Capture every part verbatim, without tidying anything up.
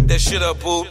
that shit up, boo.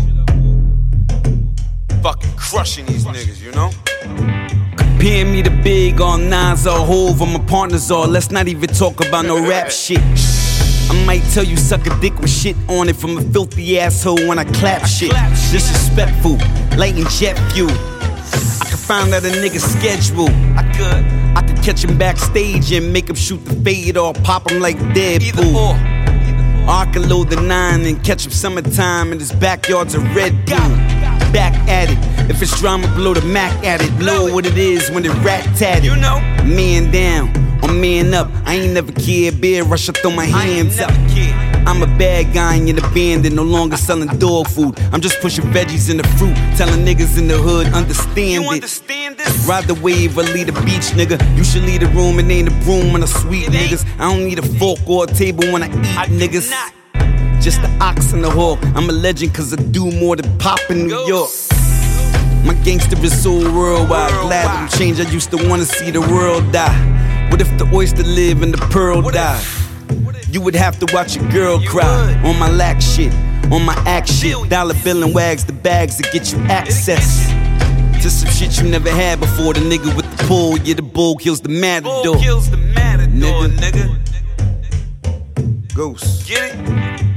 Fucking crushing these niggas, you know? Compare me to Big on Nas or Hov, or my partners all. Let's not even talk about no rap shit. I might tell you suck a dick with shit on it from a filthy asshole when I clap shit. Disrespectful, lighting jet fuel. I could find out a nigga's schedule. I could, I could catch him backstage and make him shoot the fade or pop him like Deadpool. Or I could load the nine and catch him summertime in his backyard's a Red Bull. Back at it, if it's drama, blow the Mac at it. Know what it is when it rat tatted. You know, man down or man up. I ain't never cared. Beer rush, I throw my hands up. I'm a bad guy in the band and no longer selling dog food. I'm just pushing veggies in the fruit, telling niggas in the hood understand you it. understand this? Ride the wave or lead the beach, nigga. You should lead the room and ain't a broom on a sweet It ain't. niggas. I don't need a fork or a table when I eat I do niggas. not. Just the ox and the hawk. I'm a legend cause I do more than pop in New Ghost. York. My gangster is so worldwide. Glad that I'm changed. I used to wanna see the world die. What if the oyster live and the pearl What die? if- what if- You would have to watch your girl You cry. would. On my lack shit, on my act shit. Billions. Dollar bill and wags the bags to get you access to some shit you never had before. The nigga with the pull, yeah, the bull kills the matador. Bull kills the matador, Nigga. nigga. Ghost. Get it?